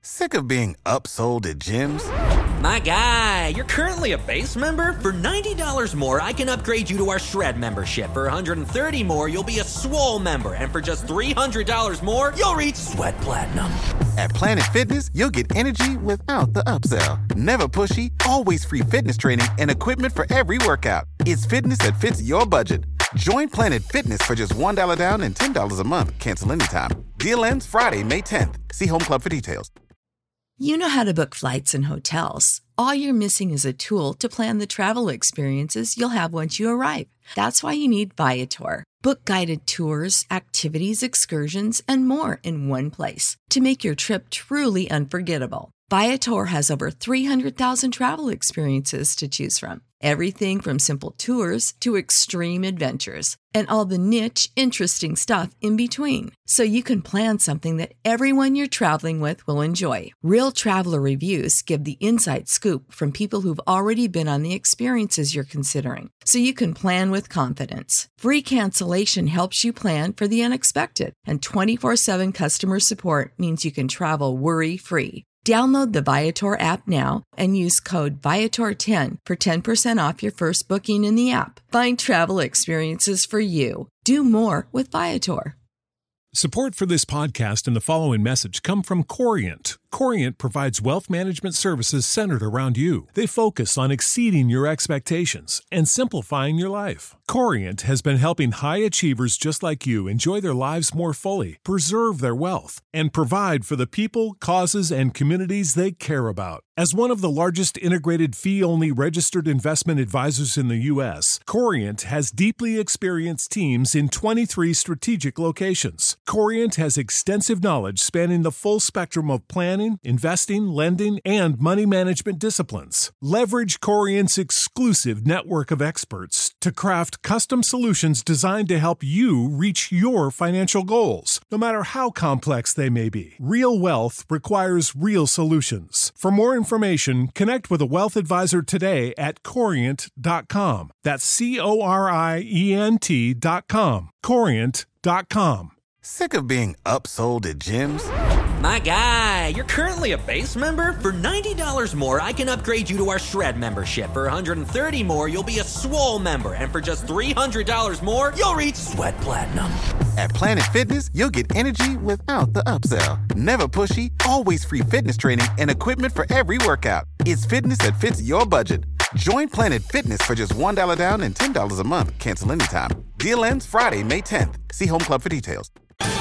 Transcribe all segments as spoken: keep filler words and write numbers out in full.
Sick of being upsold at gyms? My guy, you're currently a base member? For ninety dollars more, I can upgrade you to our Shred membership. For one hundred thirty dollars more, you'll be a Swole member. And for just three hundred dollars more, you'll reach Sweat Platinum. At Planet Fitness, you'll get energy without the upsell. Never pushy, always free fitness training and equipment for every workout. It's fitness that fits your budget. Join Planet Fitness for just one dollar down and ten dollars a month. Cancel anytime. Deal ends Friday, May tenth. See Home Club for details. You know how to book flights and hotels. All you're missing is a tool to plan the travel experiences you'll have once you arrive. That's why you need Viator. Book guided tours, activities, excursions, and more in one place to make your trip truly unforgettable. Viator has over three hundred thousand travel experiences to choose from. Everything from simple tours to extreme adventures and all the niche, interesting stuff in between. So you can plan something that everyone you're traveling with will enjoy. Real traveler reviews give the inside scoop from people who've already been on the experiences you're considering. So you can plan with confidence. Free cancellation helps you plan for the unexpected. And twenty-four seven customer support means you can travel worry-free. Download the Viator app now and use code Viator ten for ten percent off your first booking in the app. Find travel experiences for you. Do more with Viator. Support for this podcast and the following message come from Corient. Corient provides wealth management services centered around you. They focus on exceeding your expectations and simplifying your life. Corient has been helping high achievers just like you enjoy their lives more fully, preserve their wealth, and provide for the people, causes, and communities they care about. As one of the largest integrated fee-only registered investment advisors in the U S, Corient has deeply experienced teams in twenty-three strategic locations. Corient has extensive knowledge spanning the full spectrum of planning, investing, lending, and money management disciplines. Leverage Corient's exclusive network of experts to craft custom solutions designed to help you reach your financial goals, no matter how complex they may be. Real wealth requires real solutions. For more information, connect with a wealth advisor today at corient dot com. That's C O R I E N T dot com. corient dot com. Sick of being upsold at gyms? My guy, you're currently a base member? For ninety dollars more, I can upgrade you to our Shred membership. For one hundred thirty dollars more, you'll be a Swole member. And for just three hundred dollars more, you'll reach Sweat Platinum. At Planet Fitness, you'll get energy without the upsell. Never pushy, always free fitness training and equipment for every workout. It's fitness that fits your budget. Join Planet Fitness for just one dollar down and ten dollars a month. Cancel anytime. Deal ends Friday, May tenth. See Home Club for details.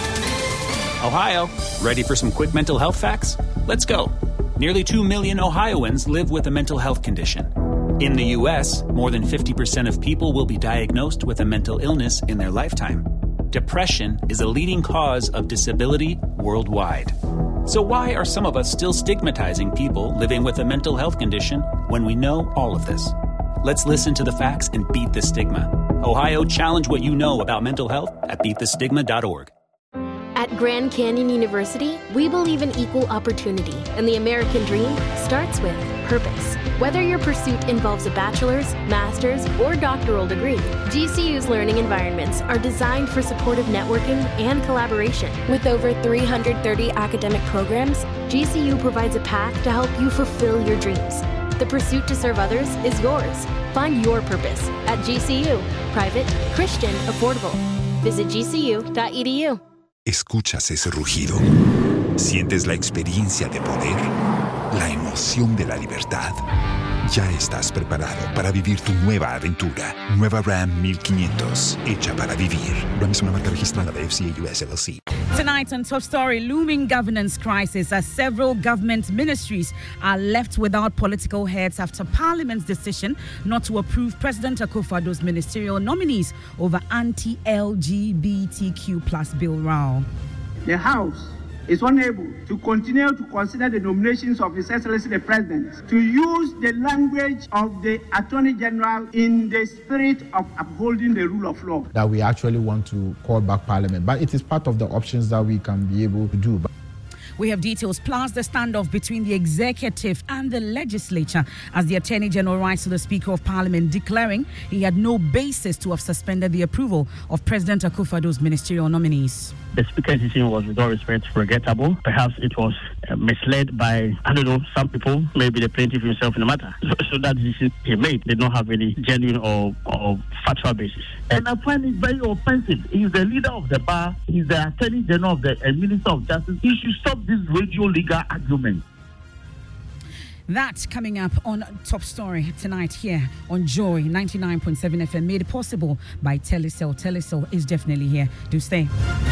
Ohio, ready for some quick mental health facts? Let's go. Nearly two million Ohioans live with a mental health condition. In the U S, more than fifty percent of people will be diagnosed with a mental illness in their lifetime. Depression is a leading cause of disability worldwide. So why are some of us still stigmatizing people living with a mental health condition when we know all of this? Let's listen to the facts and beat the stigma. Ohio, challenge what you know about mental health at beat the stigma dot org. At Grand Canyon University, we believe in equal opportunity, and the American dream starts with purpose. Whether your pursuit involves a bachelor's, master's, or doctoral degree, G C U's learning environments are designed for supportive networking and collaboration. With over three hundred thirty academic programs, G C U provides a path to help you fulfill your dreams. The pursuit to serve others is yours. Find your purpose at G C U. Private, Christian, affordable. Visit G C U dot E D U. ¿Escuchas ese rugido? ¿Sientes la experiencia de poder? ¿La emoción de la libertad? Ya estás preparado para vivir tu nueva aventura. Nueva Ram mil quinientos, hecha para vivir. Ram es una marca registrada de F C A U S L L C. Tonight on Top Story, looming governance crisis as several government ministries are left without political heads after Parliament's decision not to approve President Akufo-Addo's ministerial nominees over anti-L G B T Q plus bill row. The House is unable to continue to consider the nominations of His Excellency the President, to use the language of the Attorney General in the spirit of upholding the rule of law. That we actually want to call back Parliament, but it is part of the options that we can be able to do. We have details plus the standoff between the executive and the legislature as the Attorney General writes to the Speaker of Parliament declaring he had no basis to have suspended the approval of President Akufo-Addo's ministerial nominees. the speaker's decision was, with all respect, regrettable. Perhaps it was uh, misled by, I don't know, some people, maybe the plaintiff himself in the matter. So, so that decision he made did not have any genuine or, or factual basis. And I find it very offensive. He's the leader of the bar. He's the Attorney General of the uh, Minister of Justice. He should stop this radio legal argument. That's coming up on Top Story tonight here on Joy ninety-nine point seven F M, made possible by Telecel. Telecel is definitely here. Do stay.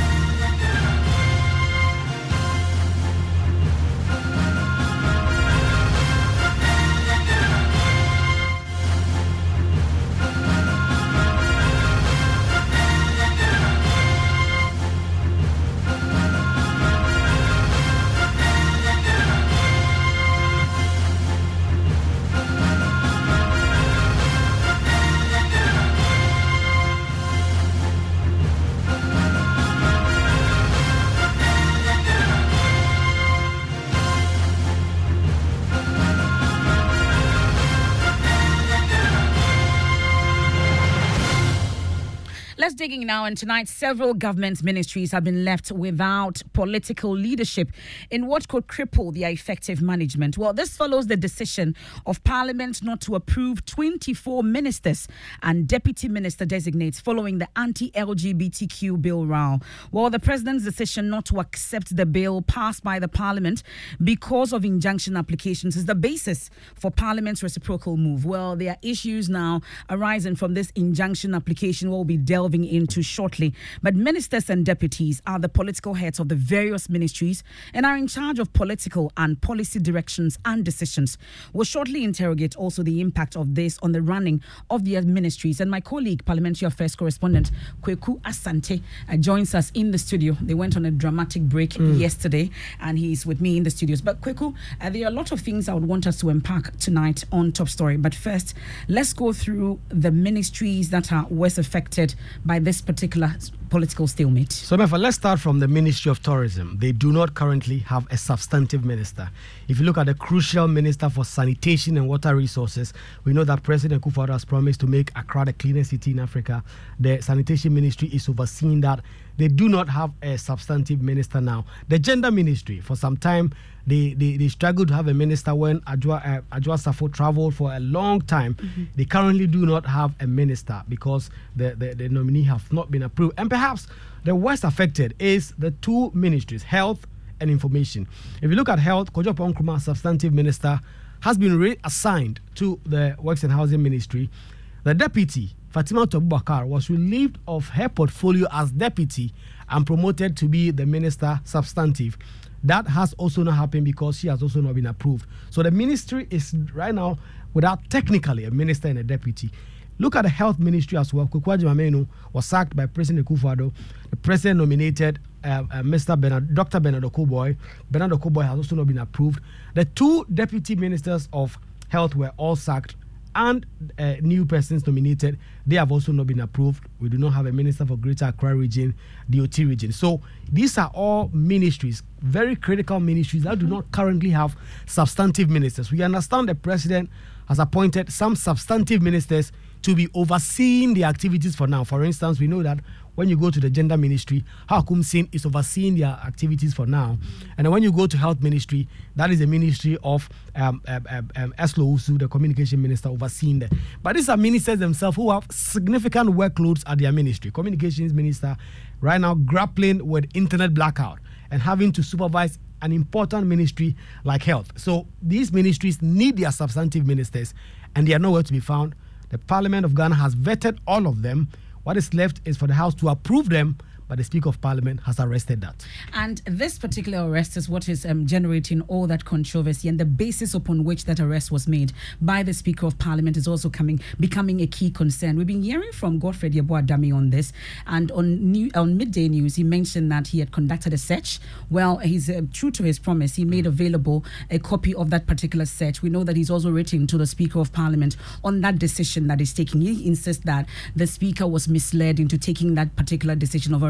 Digging now, and tonight several government ministries have been left without political leadership in what could cripple their effective management. Well, this follows the decision of Parliament not to approve twenty-four ministers and deputy minister designates following the anti-L G B T Q bill row. Well, the president's decision not to accept the bill passed by the Parliament because of injunction applications is the basis for Parliament's reciprocal move. Well, there are issues now arising from this injunction application we'll be delving into shortly. But ministers and deputies are the political heads of the various ministries and are in charge of political and policy directions and decisions. We'll shortly interrogate also the impact of this on the running of the ministries. And my colleague, Parliamentary Affairs correspondent Kweku Asante, uh, joins us in the studio. They went on a dramatic break mm. yesterday, and he's with me in the studios. But Kweku, uh, there are a lot of things I would want us to unpack tonight on Top Story. But first, let's go through the ministries that are worst affected by this particular political stalemate. So, Mefa, let's start from the Ministry of Tourism. They do not currently have a substantive minister. If you look at the crucial Minister for Sanitation and Water Resources, we know that President Kufuor has promised to make Accra the cleanest city in Africa. The Sanitation Ministry is overseeing that. They do not have a substantive minister now. The Gender Ministry, for some time, they, they, they struggled to have a minister when Adwoa, uh, Adwoa Safo traveled for a long time. Mm-hmm. They currently do not have a minister because the, the, the nominee have not been approved. And perhaps the worst affected is the two ministries, Health and Information. If you look at Health, Kojo Nkrumah, substantive minister, has been reassigned to the Works and Housing Ministry. The deputy, Fatima Abubakar, was relieved of her portfolio as deputy and promoted to be the minister substantive. That has also not happened because she has also not been approved. So the ministry is right now without technically a minister and a deputy. Look at the health ministry as well. Kweku Agyeman was sacked by President Akufo-Addo. The president nominated uh, uh, Mister Bernard, Doctor Bernard Okoboy. Bernard Okoboy has also not been approved. The two deputy ministers of health were all sacked, and uh, new persons nominated. They have also not been approved. We do not have a minister for Greater Accra region, D O T region. So these are all ministries, very critical ministries that do not currently have substantive ministers. We understand the president has appointed some substantive ministers to be overseeing the activities for now. For instance, we know that when you go to the Gender Ministry, Hakum Singh is overseeing their activities for now. Mm-hmm. And then when you go to Health Ministry, that is the ministry of um, um, um, Eslo Usu, the Communication Minister, overseeing them. But these are ministers themselves who have significant workloads at their ministry. Communications Minister right now grappling with internet blackout and having to supervise an important ministry like Health. So these ministries need their substantive ministers, and they are nowhere to be found. The Parliament of Ghana has vetted all of them. What is left is for the House to approve them, but the Speaker of Parliament has arrested that. And this particular arrest is what is um, generating all that controversy, and the basis upon which that arrest was made by the Speaker of Parliament is also coming becoming a key concern. We've been hearing from Godfred Yeboah-Dame on this, and on new, on Midday News, he mentioned that he had conducted a search. Well, he's uh, true to his promise. He made available a copy of that particular search. We know that he's also written to the Speaker of Parliament on that decision that he's taking. He insists that the Speaker was misled into taking that particular decision of arrest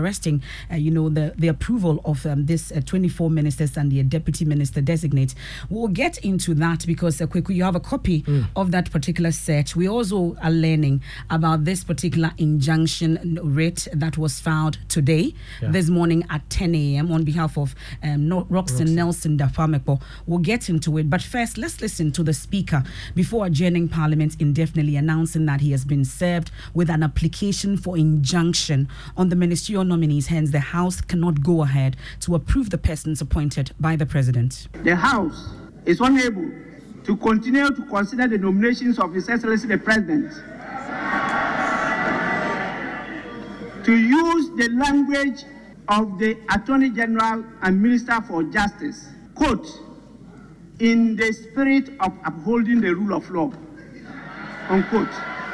arresting, uh, you know, the, the approval of um, this uh, twenty-four ministers and the deputy minister designate. We'll get into that because, uh, quickly, you have a copy mm. of that particular search. We also are learning about this particular injunction writ that was filed today, yeah. this morning at ten a.m. on behalf of um, no- Roxton Nelson Dapamepo. We'll get into it. But first, let's listen to the Speaker before adjourning Parliament indefinitely, announcing that he has been served with an application for injunction on the ministerial nominees. Hence, the House cannot go ahead to approve the persons appointed by the President. The House is unable to continue to consider the nominations of His Excellency the President, to use the language of the Attorney General and Minister for Justice, quote, in the spirit of upholding the rule of law, unquote,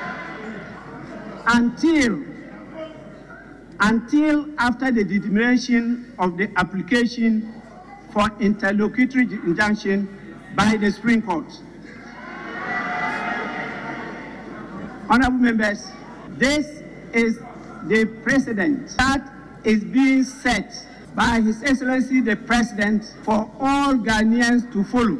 until, until after the determination of the application for interlocutory injunction by the Supreme Court. Honorable members, this is the precedent that is being set by His Excellency the President for all Ghanaians to follow.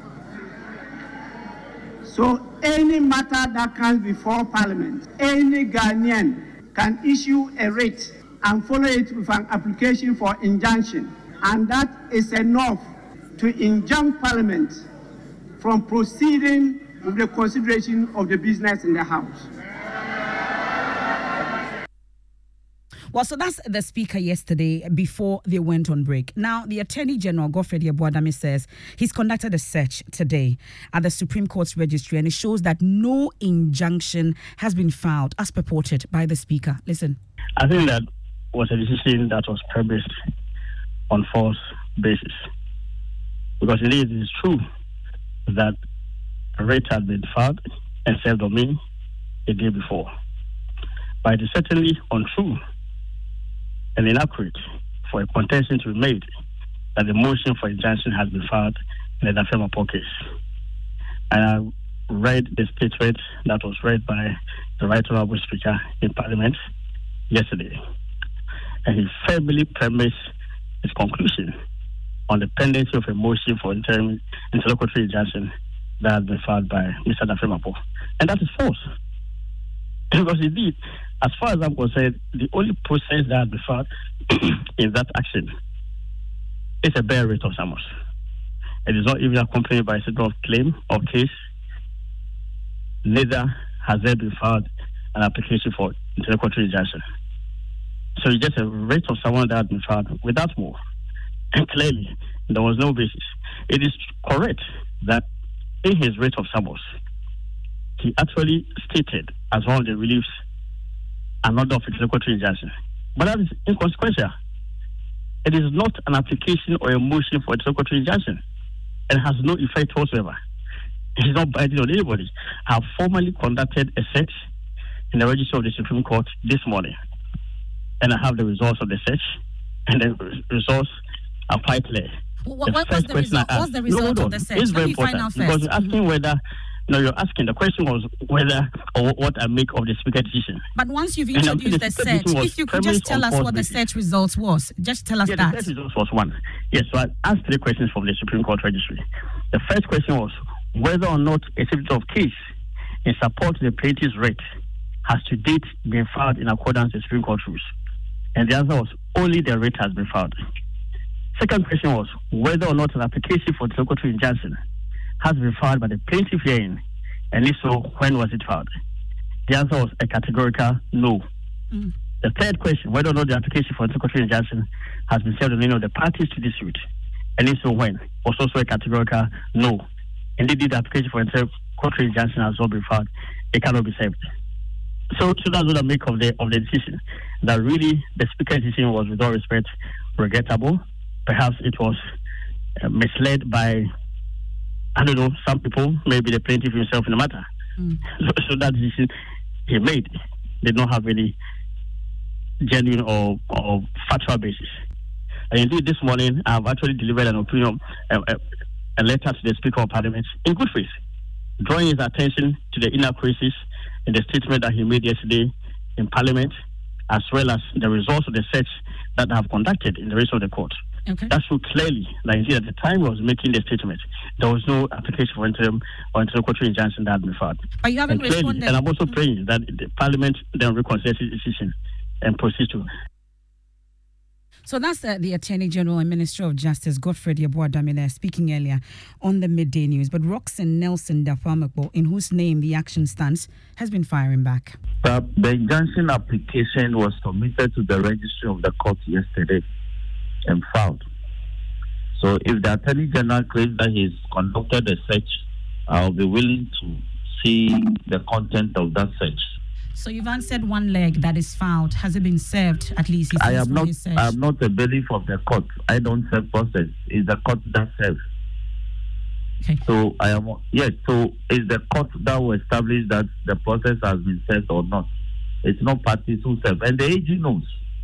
So any matter that comes before Parliament, any Ghanaian can issue a writ and follow it with an application for injunction, and that is enough to injunct Parliament from proceeding with the consideration of the business in the House. Well, so that's the Speaker yesterday before they went on break. Now, the Attorney General, Godfred Yeboadame, says he's conducted a search today at the Supreme Court's registry, and it shows that no injunction has been filed as purported by the Speaker. Listen. I think that was a decision that was premised on false basis. Because indeed it is true that a writ had been filed and served on me the day before. But it is certainly untrue and inaccurate for a contention to be made that the motion for injunction has been filed in the Dapamepo case. And I read the statement that was read by the Right Honourable Speaker in Parliament yesterday. And he firmly premised his conclusion on the pendency of a motion for interim interlocutory injunction that has been filed by Mister Dapamepo. And that is false. Because indeed, as far as I'm concerned, the only process that has been filed in that action is a bare writ of summons. It is not even accompanied by a statement of claim or case. Neither has there been filed an application for interlocutory injunction. So it's just a writ of someone that has been filed without more. And clearly, there was no basis. It is correct that in his writ of summons, he actually stated as one of the reliefs an order of interlocutory injunction. But that is inconsequential. It is not an application or a motion for interlocutory injunction. It has no effect whatsoever. It is not binding on anybody. I have formally conducted a search in the registry of the Supreme Court this morning. And I have the results of the search. And the results are quite clear. What, the what was the result? Asked, What's the result no, of the search? It's Let very me important find out because first. you're asking Mm-hmm. whether, no, you're asking, the question was whether or what I make of the Speaker decision. But once you've And introduced the the Speaker search, decision was if you could just tell us premised on what the false search results was. Just tell us yeah, that. The search results was one. Yes, so I asked three questions from the Supreme Court registry. The first question was whether or not a certificate of case in support of the plaintiff's writ has to date been filed in accordance with Supreme Court rules. And the answer was only the writ has been filed. Second question was whether or not an application for interlocutory injunction has been filed by the plaintiff hearing, and if so, when was it filed? The answer was a categorical no. Mm. The third question, whether or not the application for interlocutory injunction has been served on any of the parties to this suit, and if so, when, was also a categorical no. Indeed, the application for interlocutory injunction has not been filed, it cannot be served. So, so that's what I make of the of the decision. That really the Speaker's decision was, with all respect, regrettable. Perhaps it was uh, misled by, I don't know, some people, maybe the plaintiff himself in the matter. Mm. So, so that decision he made did not have any genuine or, or factual basis. And indeed, this morning, I have actually delivered an opinion, a, a, a letter to the Speaker of Parliament in good faith, drawing his attention to the inaccuracies in the statement that he made yesterday in Parliament, as well as the results of the search that I have conducted in the rest of the court. Okay. That should clearly, like at the time I was making the statement, there was no application for interim or interlocutory injunction that had been filed. But you haven't and clearly, responded. And I'm also praying that the Parliament then reconsiders its decision and proceeds to. So that's uh, the Attorney General and Minister of Justice, Godfred Yeboah-Damileh, speaking earlier on the Midday News. But Roxanne Nelson Dapaah-Amarkpo, in whose name the action stands, has been firing back. Uh, the injunction application was submitted to the registry of the court yesterday and filed. So if the Attorney General claims that he's conducted a search, I'll be willing to see the content of that search. So you've answered one leg that is filed. Has it been served at least? I am not I am not a bailiff of the court. I don't serve process. It's the court that serves. Okay. So I am yes, so it's the court that will establish that the process has been served or not. It's not parties who serve. And the A G knows.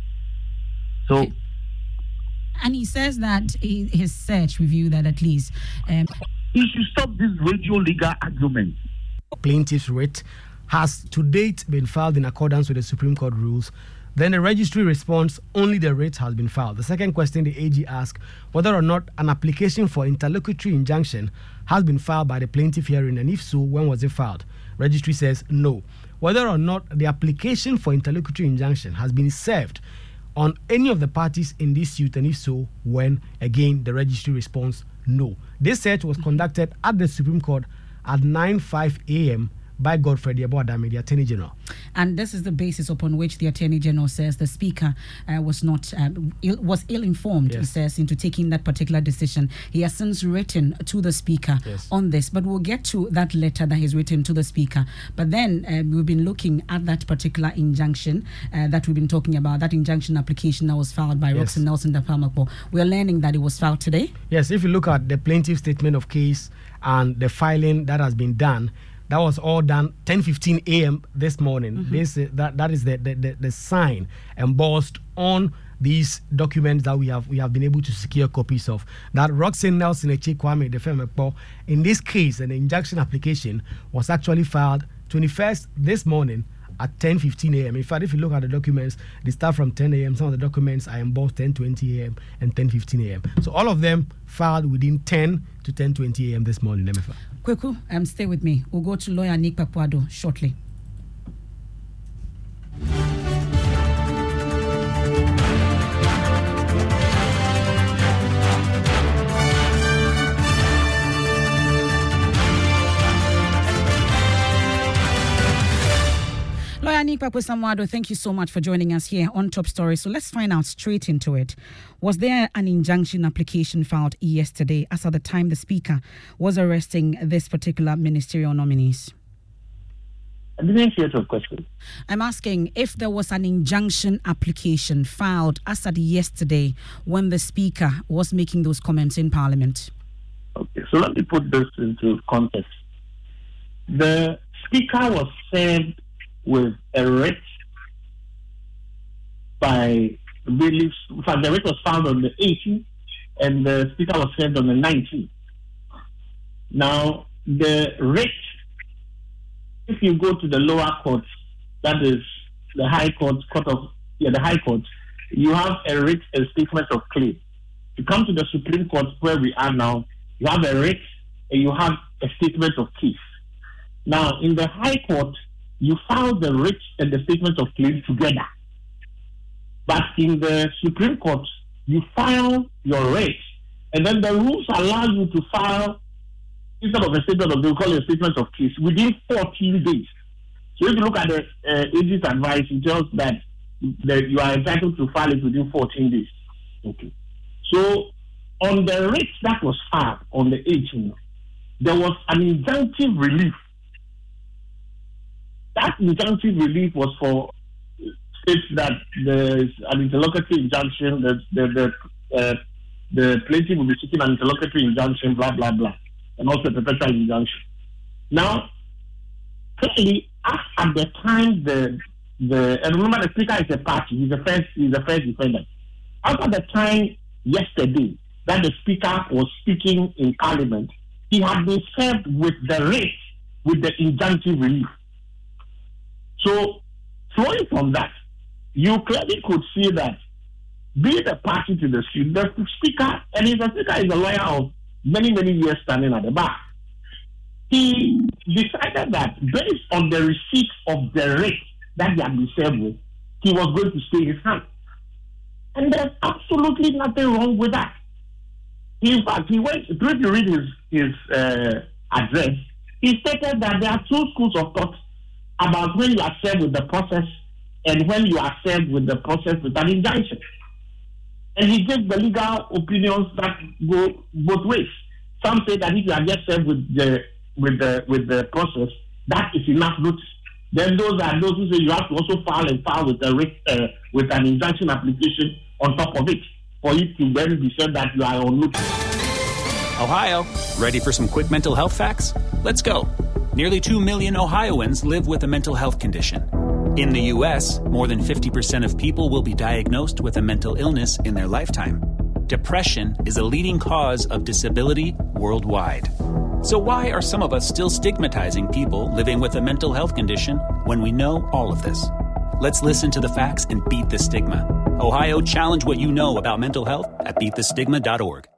So okay. And he says that his search reviewed that at least um, he should stop this radio legal argument. Plaintiff's writ has to date been filed in accordance with the Supreme Court rules. Then the registry responds, only the writ has been filed. The second question the A G asked, whether or not an application for interlocutory injunction has been filed by the plaintiff hearing, and if so, when was it filed? Registry says no. Whether or not the application for interlocutory injunction has been served on any of the parties in this suit, and if so, when? Again, the registry responds no. This search was conducted at the Supreme Court at nine oh five a.m. by Godfred Yeboah-Damileh, the Attorney General. And this is the basis upon which the Attorney General says the Speaker uh, was not um, Ill, was ill-informed, yes. He says, into taking that particular decision. He has since written to the Speaker yes. on this, but we'll get to that letter that he's written to the Speaker. But then um, we've been looking at that particular injunction uh, that we've been talking about, that injunction application that was filed by yes. Roxanne Nelson Dapaah-Amarkpo. We're learning that it was filed today. Yes, if you look at the plaintiff's statement of case and the filing that has been done, that was all done ten fifteen a.m. this morning. Mm-hmm. This uh, that that is the, the, the, the sign embossed on these documents that we have we have been able to secure copies of. That Roxanne Nelson Kwame Dapaah-Amarkpo, in this case, an injunction application was actually filed twenty-first this morning at ten fifteen a.m. In fact, if you look at the documents, they start from ten a.m. Some of the documents are embossed ten twenty a.m. and ten fifteen a.m. So all of them filed within ten to ten twenty a.m. this morning. Let me file. Kweku, um, stay with me. We'll go to lawyer Nick Papuado shortly. Lawyer Nick Papuado, thank you so much for joining us here on Top Story. So let's find out straight into it. Was there an injunction application filed yesterday as at the time the Speaker was arresting this particular ministerial nominees? I didn't hear your question. I'm asking if there was an injunction application filed as at yesterday when the Speaker was making those comments in Parliament. Okay, so let me put this into context. The Speaker was served with a writ by relief. In fact, the writ was filed on the eighteenth and the Speaker was served on the nineteenth. Now, the writ, if you go to the lower court, that is the High Court, court of yeah, the High Court, you have a writ, a statement of claim. You come to the Supreme Court where we are now, you have a writ and you have a statement of case. Now, in the High Court, you file the writ and the statement of claim together. But in the Supreme Court, you file your writ, and then the rules allow you to file, instead of a statement of, they call it a statement of case, within fourteen days. So if you look at the uh, A G's advice, it tells that, that you are entitled to file it within fourteen days. Okay. So on the writ that was filed on the eighteenth, there was an injunctive relief. That injunctive relief was for states that there's an interlocutory injunction, that the the, uh, the plaintiff will be seeking an interlocutory injunction, blah blah blah, and also a perpetual injunction. Now, clearly, at the time the the and remember the Speaker is a party, he's the first he's the first defendant. After the time yesterday that the Speaker was speaking in Parliament, he had been served with the writ with the injunctive relief. So, flowing from that, you clearly could see that be the party to the suit, the speaker, and the speaker is a lawyer of many, many years standing at the bar. He decided that based on the receipt of the rate that he had been served with, he was going to stay his hand. And there's absolutely nothing wrong with that. In fact, he went, if you read his, his uh, address, he stated that there are two schools of thought about when you are served with the process and when you are served with the process with an injunction. And he gave the legal opinions that go both ways. Some say that if you are just served with the with the with the process, that is enough notice. Then those are those who say you have to also file and file with the uh, with an injunction application on top of it for it to then be said that you are on notice. Ohio, ready for some quick mental health facts? Let's go. Nearly two million Ohioans live with a mental health condition. In the U S, more than fifty percent of people will be diagnosed with a mental illness in their lifetime. Depression is a leading cause of disability worldwide. So why are some of us still stigmatizing people living with a mental health condition when we know all of this? Let's listen to the facts and beat the stigma. Ohio, challenge what you know about mental health at beat the stigma dot org.